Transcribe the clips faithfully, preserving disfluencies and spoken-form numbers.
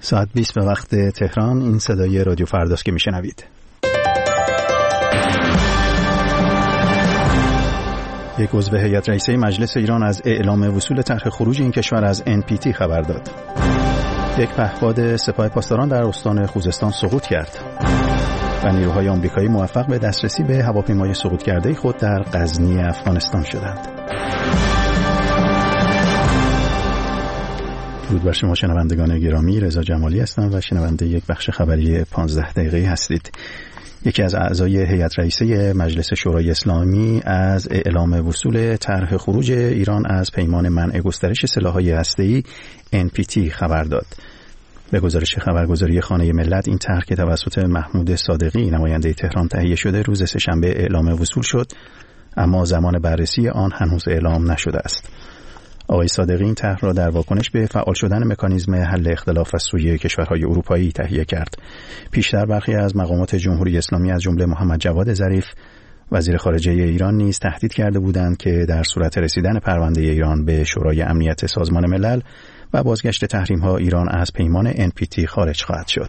ساعت بیست به وقت تهران. این صدای رادیو فرداست که میشنوید. یک عضو هیئت رئیسه مجلس ایران از اعلام وصول طرح خروج این کشور از ان پی تی خبر داد. یک پهپاد سپاه پاسداران در استان خوزستان سقوط کرد و نیروهای آمریکایی موفق به دسترسی به هواپیمای سقوط کرده خود در غزنی افغانستان شدند. درود بر شما شنوندگان گرامی، رضا جمالی هستم و شنونده یک بخش خبری پانزده دقیقه‌ای هستید. یکی از اعضای هیئت رئیسه مجلس شورای اسلامی از اعلام وصول طرح خروج ایران از پیمان منع گسترش سلاح‌های هسته‌ای ان پی تی خبر داد. به گزارش خبرگزاری خانه ملت، این طرح که توسط محمود صادقی نماینده تهران تهیه شده روز سه‌شنبه اعلام وصول شد، اما زمان بررسی آن هنوز اعلام نشده است. آقای صادقی این طرح را در واکنش به فعال شدن مکانیزم حل اختلاف از سوی کشورهای اروپایی تهیه کرد. پیشتر برخی از مقامات جمهوری اسلامی از جمله محمد جواد ظریف وزیر خارجه ایران نیز تهدید کرده بودند که در صورت رسیدن پرونده ایران به شورای امنیت سازمان ملل و بازگشت تحریم‌ها، ایران از پیمان ان پی تی خارج خواهد شد.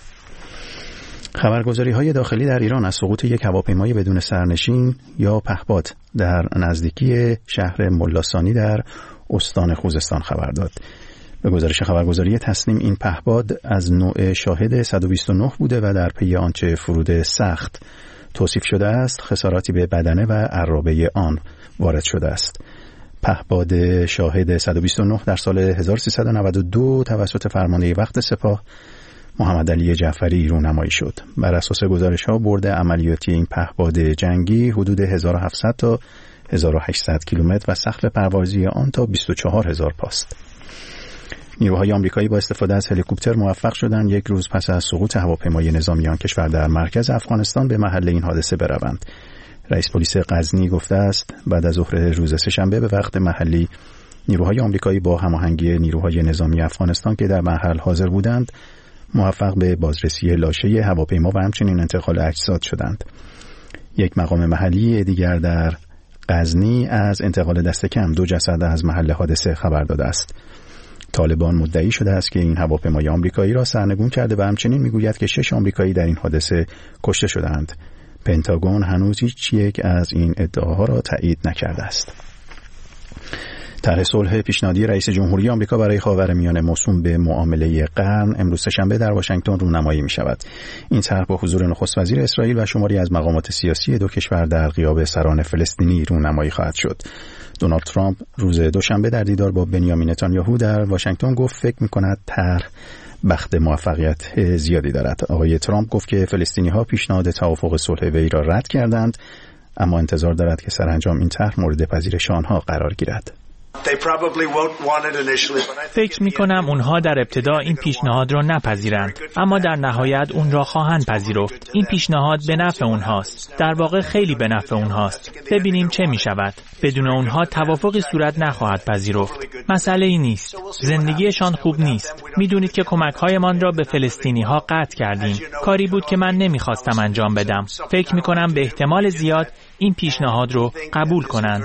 خبرگزاری‌های داخلی در ایران از سقوط یک هواپیمای بدون سرنشین یا پهپاد در نزدیکی شهر ملاثانی در استان خوزستان خبر داد. به گزارش خبرگزاری تسنیم، این پهپاد از نوع شاهد صد و بیست و نه بوده و در پی آنچه فرود سخت توصیف شده است، خساراتی به بدنه و عرابه آن وارد شده است. پهپاد شاهد صد و بیست و نه در سال هزار و سیصد و نود و دو توسط فرمانده وقت سپاه محمد علی جعفری رونمایی شد. بر اساس گزارش‌ها برد عملیاتی این پهپاد جنگی حدود هزار و هفتصد تا هزار و هشتصد کیلومتر و سقف پروازی آن تا بیست و چهار هزار پاست. نیروهای آمریکایی با استفاده از هلیکوپتر موفق شدند یک روز پس از سقوط هواپیمای نظامی آن کشور در مرکز افغانستان به محل این حادثه بروند. رئیس پلیس غزنی گفته است بعد از ظهر روز سه‌شنبه به وقت محلی نیروهای آمریکایی با هماهنگی نیروهای نظامی افغانستان که در محل حاضر بودند موفق به بازرسی لاشه هواپیما و همچنین انتقال اجساد شدند. یک مقام محلی دیگر در غزنی از انتقال دست کم دو جسد از محل حادثه خبر داده است. طالبان مدعی شده است که این هواپیمای آمریکایی را سرنگون کرده و همچنین میگوید که شش آمریکایی در این حادثه کشته شدند. پنتاگون هنوز هیچ یک از این ادعاها را تایید نکرده است. طرح صلح پیشنهادی رئیس جمهوری آمریکا برای خاورمیانه موسوم به معامله قرن امروز سه‌شنبه در واشنگتن رونمایی می شود. این طرح با حضور نخست وزیر اسرائیل و شماری از مقامات سیاسی دو کشور در غیاب سران فلسطینی رونمایی خواهد شد. دونالد ترامپ روز دوشنبه در دیدار با بنیامین نتانیاهو در واشنگتن گفت فکر می کند طرح بخت موفقیت زیادی دارد. آقای ترامپ گفت که فلسطینی‌ها پیشنهاد توافق صلح وی را رد کردند، اما انتظار دارد که سرانجام این طرح مورد پذیرش آنها قرار گیرد. فکر می کنم اونها در ابتدا این پیشنهاد را نپذیرند، اما در نهایت اون را خواهند پذیرفت. این پیشنهاد به نفع اونهاست، در واقع خیلی به نفع اونهاست. ببینیم چه می شود. بدون اونها توافقی صورت نخواهد پذیرفت. مسئله ای نیست. زندگیشان خوب نیست. میدونید که کمک‌هایمان را به فلسطینی ها قطع کردیم. کاری بود که من نمیخواستم انجام بدم. فکر می کنم به احتمال زیاد این پیشنهاد رو قبول کنند.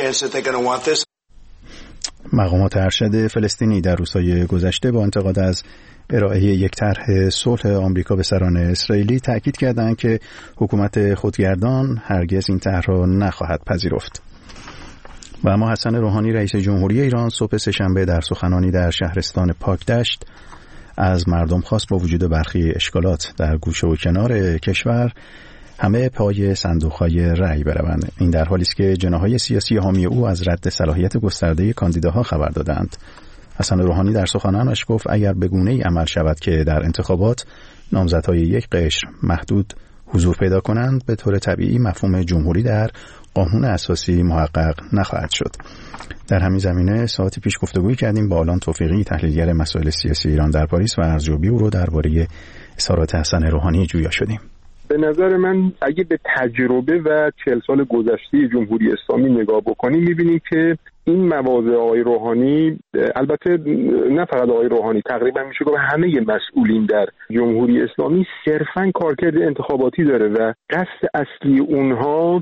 مقامات ارشد فلسطینی در روزهای گذشته با انتقاد از ارائه یک طرح صلح آمریکا به سران اسرائیلی تأکید کردند که حکومت خودگردان هرگز این طرح را نخواهد پذیرفت. و اما حسن روحانی رئیس جمهوری ایران صبح سه‌شنبه در سخنانی در شهرستان پاکدشت از مردم خواست با وجود برخی اشکالات در گوشه و کنار کشور همه پای صندوق‌های رأی بروند. این در حالی است که جناح‌های سیاسی حامی او از رد صلاحیت گسترده کاندیداها خبر دادند. حسن روحانی در سخنانش گفت اگر به گونه‌ای عمل شود که در انتخابات نامزدهای یک قشر محدود حضور پیدا کنند، به طور طبیعی مفهوم جمهوری در قانون اساسی محقق نخواهد شد. در همین زمینه ساعتی پیش گفتگویی کردیم با آلان توفیقی، تحلیلگر مسائل سیاسی ایران در پاریس، و ارزیابی او رو درباره اظهارات حسن روحانی جویا شدیم. به نظر من اگه به تجربه و چهل سال گذشته جمهوری اسلامی نگاه بکنیم می‌بینیم که این مواضع آقای روحانی، البته نه فقط آقای روحانی، تقریبا میشه گفت همه مسئولین در جمهوری اسلامی صرفاً کارکرد انتخاباتی داره و قصد اصلی اونها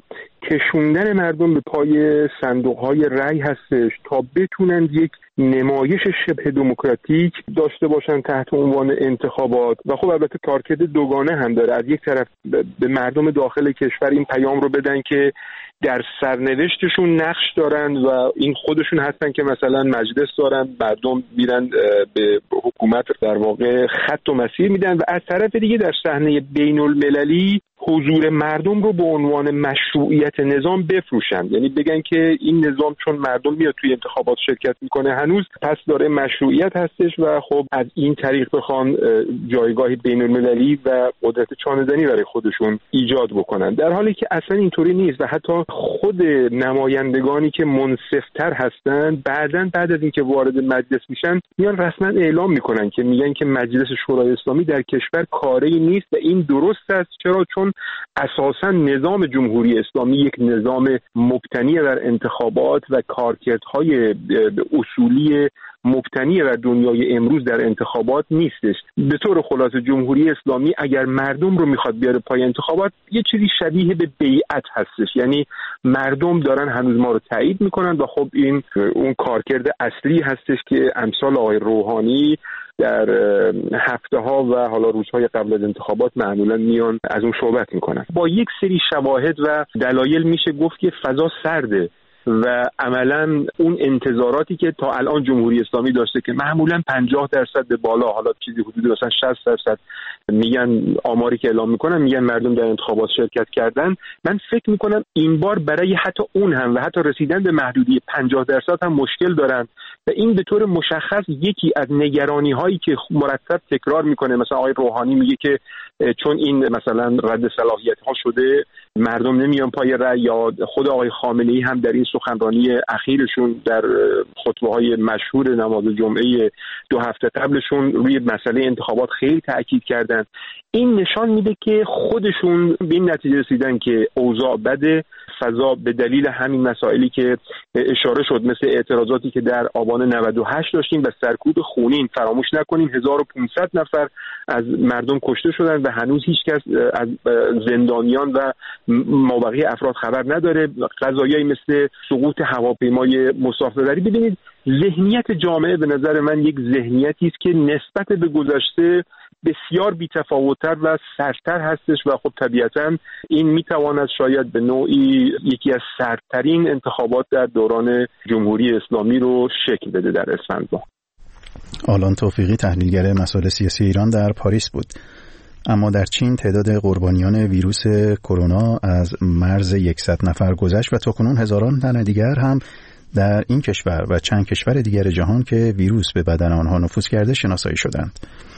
کشوندن مردم به پای صندوق‌های رأی هستش تا بتونن یک نمایش شبه دموکراتیک داشته باشن تحت عنوان انتخابات. و خب البته کارکرد دوگانه هم داره، از یک طرف به مردم داخل کشور این پیام رو بدن که در سرنوشتشون نقش دارن و این خودشون هستن که مثلا مجلس دارن، مردم میرن به حکومت در واقع خط و مسیر میدن، و از طرف دیگه در صحنه بین المللی حضور مردم رو به عنوان مشروعیت نظام بفروشن، یعنی بگن که این نظام چون مردم میاد توی انتخابات شرکت میکنه هنوز پس داره مشروعیت هستش و خب از این طریق بخوان جایگاهی بین المللی و قدرت چانه‌زنی برای خودشون ایجاد بکنن، در حالی که اصلا اینطوری نیست. و حتی خود نمایندگانی که منصف‌تر هستن بعداً بعد از اینکه وارد مجلس میشن میان رسما اعلام میکنن که میگن که مجلس شورای اسلامی در کشور کاری نیست و این درست است. چرا؟ چون اساساً نظام جمهوری اسلامی یک نظام مبتنی بر انتخابات و کارکردهای اصولی مبتنی بر دنیای امروز در انتخابات نیستش. به طور خلاصه جمهوری اسلامی اگر مردم رو میخواد بیاره پای انتخابات یه چیزی شبیه به بیعت هستش، یعنی مردم دارن هنوز ما رو تایید میکنن و خب این اون کارکرد اصلی هستش که امثال آقای روحانی در هفته ها و حالا روزهای قبل از انتخابات معمولا میان از اون صحبت میکنن. با یک سری شواهد و دلایل میشه گفت که فضا سرده و عملا اون انتظاراتی که تا الان جمهوری اسلامی داشته که معمولا پنجاه درصد به بالا، حالا چیزی حدود مثلا شصت درصد میگن، آماری که اعلام میکنن میگن مردم در انتخابات شرکت کردن، من فکر میکنم این بار برای حتی اون هم و حتی رسیدن به محدودی پنجاه درصد هم مشکل دارن و این به طور مشخص یکی از نگرانی هایی که مرتب تکرار میکنه. مثلا آقای روحانی میگه که چون این مثلا رد صلاحیت ها شده مردم نمیان پای رأی، یا خود آقای خامنه‌ای هم در این سخنرانی اخیرشون در خطبه های مشهور نماز جمعه دو هفته قبلشون روی مسئله انتخابات خیلی تاکید کردن. این نشان میده که خودشون به این نتیجه رسیدن که اوضاع بده، فضا به دلیل همین مسائلی که اشاره شد مثل اعتراضاتی که در آبان نود و هشت داشتیم و سرکوب خونین، فراموش نکنیم هزار و پانصد نفر از مردم کشته شدن و هنوز هیچ کس از زندانیان و مابقی افراد خبر نداره. قضایایی مثل سقوط هواپیمای مسافربری، ببینید ذهنیت جامعه به نظر من یک ذهنیتی است که نسبت به گذشته بسیار بی‌تفاوت‌تر و سردتر هستش و خب طبیعتاً این میتواند شاید به نوعی یکی از سردترین انتخابات در دوران جمهوری اسلامی رو شکل بده در اسفند ماه. آلان توفیقی، تحلیلگر مسائل سیاسی ایران، در پاریس بود. اما در چین تعداد قربانیان ویروس کرونا از مرز صد نفر گذشت و تاکنون هزاران تن دیگر هم در این کشور و چند کشور دیگر جهان که ویروس به بدن آنها نفوذ کرده شناسایی شدند.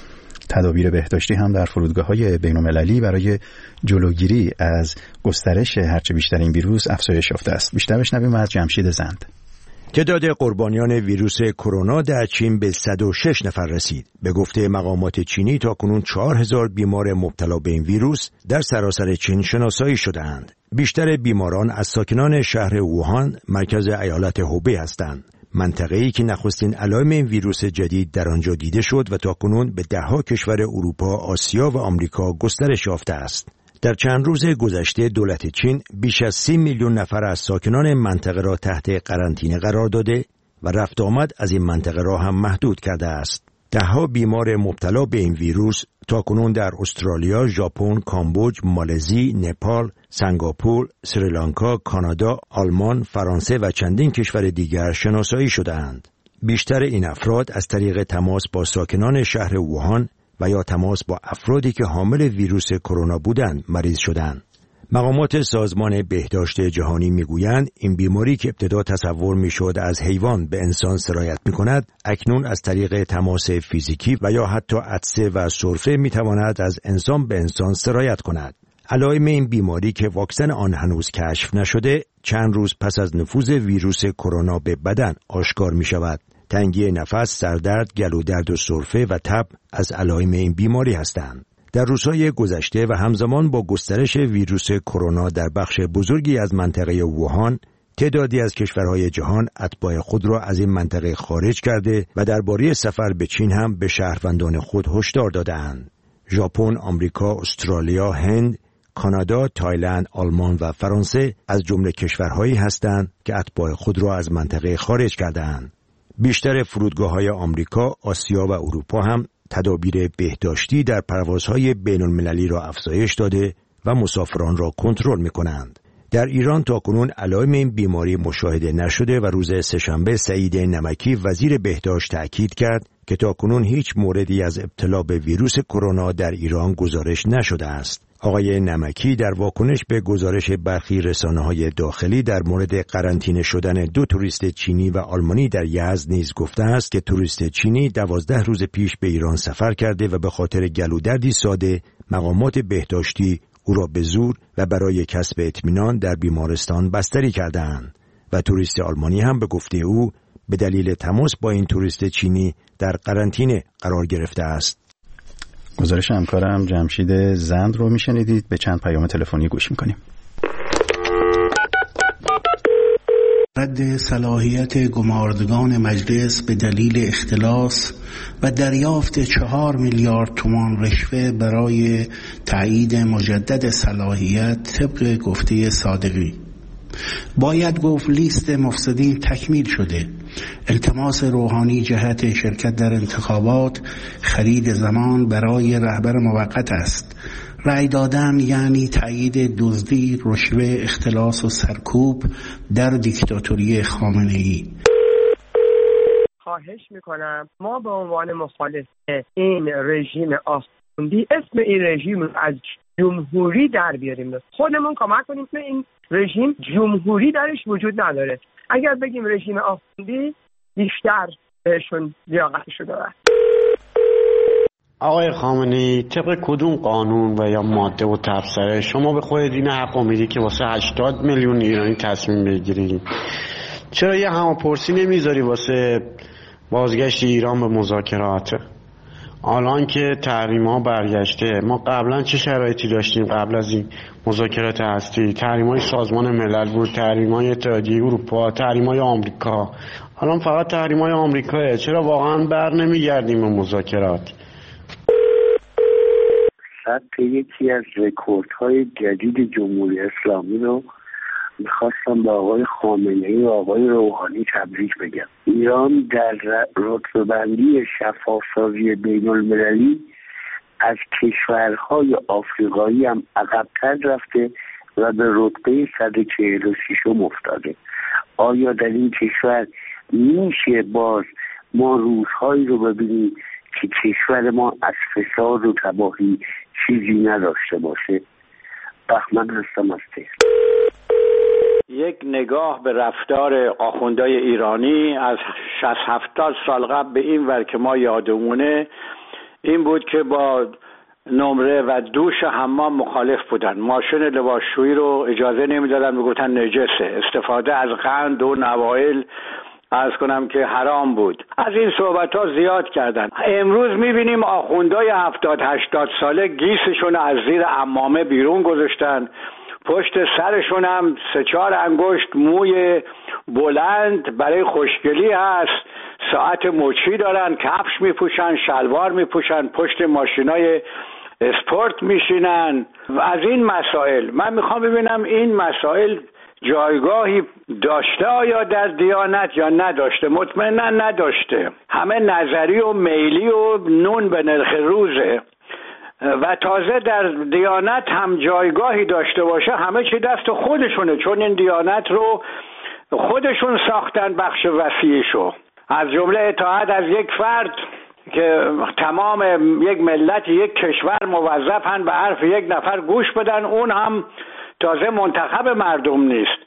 تدابیر بهداشتی هم در فرودگاه‌های بین‌المللی برای جلوگیری از گسترش هرچه بیشتر این ویروس افزایش یافته است. بیشتر بشنویم از جمشید زند. تعداد قربانیان ویروس کرونا در چین به صد و شش نفر رسید. به گفته مقامات چینی تاکنون چهار هزار بیمار مبتلا به این ویروس در سراسر چین شناسایی شده‌اند. بیشتر بیماران از ساکنان شهر ووهان، مرکز ایالت هوبی هستند. منطقه‌ای که نخستین علائم این ویروس جدید در آنجا دیده شد و تاکنون به ده‌ها کشور اروپا، آسیا و آمریکا گسترش یافته است. در چند روز گذشته دولت چین بیش از سی میلیون نفر از ساکنان منطقه را تحت قرنطینه قرار داده و رفت آمد از این منطقه را هم محدود کرده است. ده‌ها بیمار مبتلا به این ویروس تاکنون در استرالیا، ژاپن، کامبوج، مالزی، نپال، سنگاپور، سریلانکا، کانادا، آلمان، فرانسه و چندین کشور دیگر شناسایی شده‌اند. بیشتر این افراد از طریق تماس با ساکنان شهر ووهان و یا تماس با افرادی که حامل ویروس کرونا بودند مریض شدند. مقامات سازمان بهداشت جهانی میگویند این بیماری که ابتدا تصور میشد از حیوان به انسان سرایت میکند، اکنون از طریق تماس فیزیکی و یا حتی عطسه و سرفه میتواند از انسان به انسان سرایت کند. علائم این بیماری که واکسن آن هنوز کشف نشده، چند روز پس از نفوذ ویروس کرونا به بدن آشکار می شود. تنگی نفس، سردرد، گلودرد و سرفه و تب از علائم این بیماری هستند. در روزهای گذشته و همزمان با گسترش ویروس کرونا در بخش بزرگی از منطقه ووهان، تعدادی از کشورهای جهان اتباع خود را از این منطقه خارج کرده و درباره سفر به چین هم به شهروندان خود هشدار داده‌اند. ژاپن، آمریکا، استرالیا، هند، کانادا، تایلند، آلمان و فرانسه از جمله کشورهایی هستند که اتباع خود را از منطقه خارج کرده‌اند. بیشتر فرودگاه‌های آمریکا، آسیا و اروپا هم تدابیر بهداشتی در پروازهای بین‌المللی را افزایش داده و مسافران را کنترل می‌کنند. در ایران تاکنون علائم این بیماری مشاهده نشده و روز سه‌شنبه سعید نمکی وزیر بهداشت تأکید کرد که تاکنون هیچ موردی از ابتلا به ویروس کرونا در ایران گزارش نشده است. آقای نمکی در واکنش به گزارش برخی رسانه‌های داخلی در مورد قرنطینه شدن دو توریست چینی و آلمانی در یزد نیز گفته است که توریست چینی دوازده روز پیش به ایران سفر کرده و به خاطر گلودردی ساده مقامات بهداشتی او را به زور و برای کسب اطمینان در بیمارستان بستری کردند و توریست آلمانی هم به گفته او به دلیل تماس با این توریست چینی در قرنطینه قرار گرفته است. گزارش همکارم جمشید زند رو میشنیدید. به چند پیام تلفنی گوش میکنیم. رد صلاحیت گماردگان مجلس به دلیل اختلاس و دریافت چهار میلیارد تومان رشوه برای تایید مجدد صلاحیت طبق گفته صادقی. باید گفت لیست مفسدین تکمیل شده. التماس روحانی جهت شرکت در انتخابات خرید زمان برای رهبر موقت است. رأی دادن یعنی تایید دزدی، رشوه، اختلاس و سرکوب در دیکتاتوری خامنه‌ای. خواهش میکنم ما به عنوان مخالف این رژیم آخوندی اسم این رژیم رو از جمهوری در بیاریم، خودمون کمک کنیم که این رژیم جمهوری درش وجود نداره. اگر بگیم رژیم آخوندی بیشتر بهشون لیاقتشو داره. آقای خامنه‌ای طبق کدوم قانون و یا ماده و تفسیر شما به خودت این حق میدی که واسه هشتاد میلیون ایرانی تصمیم بگیری؟ چرا یه هماپرسی نمیذاری واسه بازگشت ایران به مذاکرات؟ الان که تحریم ها برگشته، ما قبلا چه شرایطی داشتیم قبل از این مذاکرات هستی؟ تحریم های سازمان ملل بود، تحریم های اتحادیه اروپا، تحریم های آمریکا. الان فقط تحریم های آمریکاه. چرا واقعا بر نمیگردیم به مذاکرات؟ ثبت یکی از رکوردهای جدید جمهوری اسلامی رو میخواستم به آقای خامنه‌ای و آقای روحانی تبریک بگم. ایران در رتبه‌بندی شفاف‌سازی بین‌المللی از کشورهای آفریقایی هم عقب‌تر رفته و به رتبه صد و چهل و ششم افتاده. آیا در این کشور میشه باز ما روزهایی رو ببینیم که کشور ما از فساد و تباهی چیزی نداشته باشه؟ بهمن هستم از تهران. یک نگاه به رفتار آخوندهای ایرانی از شصت هفتاد سال قبل به این ور که ما یادمونه این بود که با نمره و دوش حمام مخالف بودن. ماشین لباسشویی رو اجازه نمیدادن، میگفتن نجسه. استفاده از قند و نوایل عرض کنم که حرام بود. از این صحبت ها زیاد کردن. امروز میبینیم آخوندهای هفتاد هشتاد ساله گیسشون از زیر عمامه بیرون گذاشتن، پشت سرشون هم سه چهار انگشت موی بلند برای خوشگلی هست، ساعت مچی دارن، کفش میپوشن، شلوار میپوشن، پشت ماشینای اسپورت میشینن. از این مسائل من میخوام ببینم این مسائل جایگاهی داشته آیا در دیانت یا نداشته؟ مطمئنا نداشته. همه نظری و میلی و نون به نرخ روزه و تازه در دیانت هم جایگاهی داشته باشه همه چی دست خودشونه، چون این دیانت رو خودشون ساختن بخش وسیعشو، از جمله اطاعت از یک فرد که تمام یک ملت یک کشور موظفن به حرف یک نفر گوش بدن، اون هم تازه منتخب مردم نیست.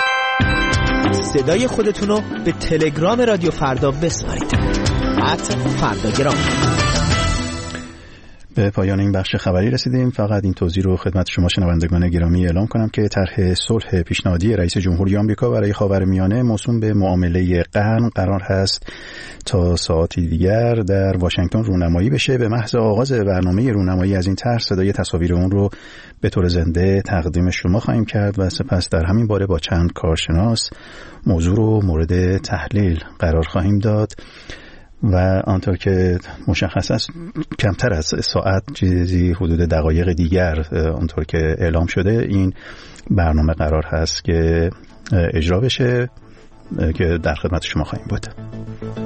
صدای خودتونو به تلگرام رادیو فردا بسپارید. ات فرداگرام. به پایان این بخش خبری رسیدیم. فقط این توضیح رو خدمت شما شنوندگان گرامی اعلام کنم که طرح صلح پیشنهادی رئیس جمهوری آمریکا برای خاورمیانه موسوم به معامله قرن قرار هست تا ساعتی دیگر در واشنگتن رونمایی بشه. به محض آغاز برنامه رونمایی از این طرح صدای تصاویر اون رو به طور زنده تقدیم شما خواهیم کرد و سپس در همین باره با چند کارشناس موضوع رو مورد تحلیل قرار خواهیم داد. و آنطور که مشخص است کمتر از ساعت، چیزی حدود دقایق دیگر آنطور که اعلام شده این برنامه قرار هست که اجرا بشه که در خدمت شما خواهیم بود.